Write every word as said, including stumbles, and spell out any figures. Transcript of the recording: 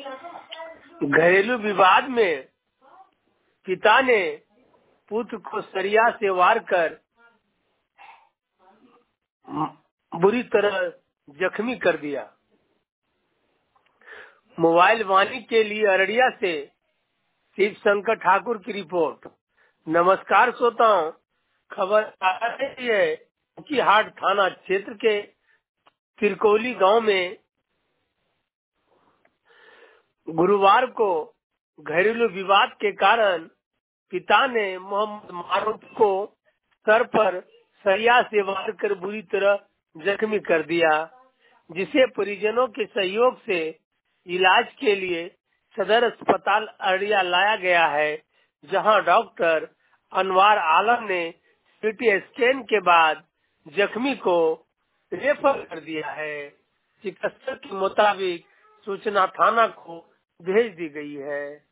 घरेलू विवाद में पिता ने पुत्र को सरिया से वार कर बुरी तरह जख्मी कर दिया। मोबाइल वाणी के लिए अररिया से शिव शंकर ठाकुर की रिपोर्ट। नमस्कार श्रोताओं, खबर आ रही है कि हाट थाना क्षेत्र के तिरकोली गांव में गुरुवार को घरेलू विवाद के कारण पिता ने मोहम्मद मारूफ को सर पर सरिया से वार कर बुरी तरह जख्मी कर दिया, जिसे परिजनों के सहयोग से इलाज के लिए सदर अस्पताल अररिया लाया गया है, जहां डॉक्टर अनवार आलम ने सीटी स्कैन के बाद जख्मी को रेफर कर दिया है। चिकित्सक के मुताबिक सूचना थाना को भेज दी गई है।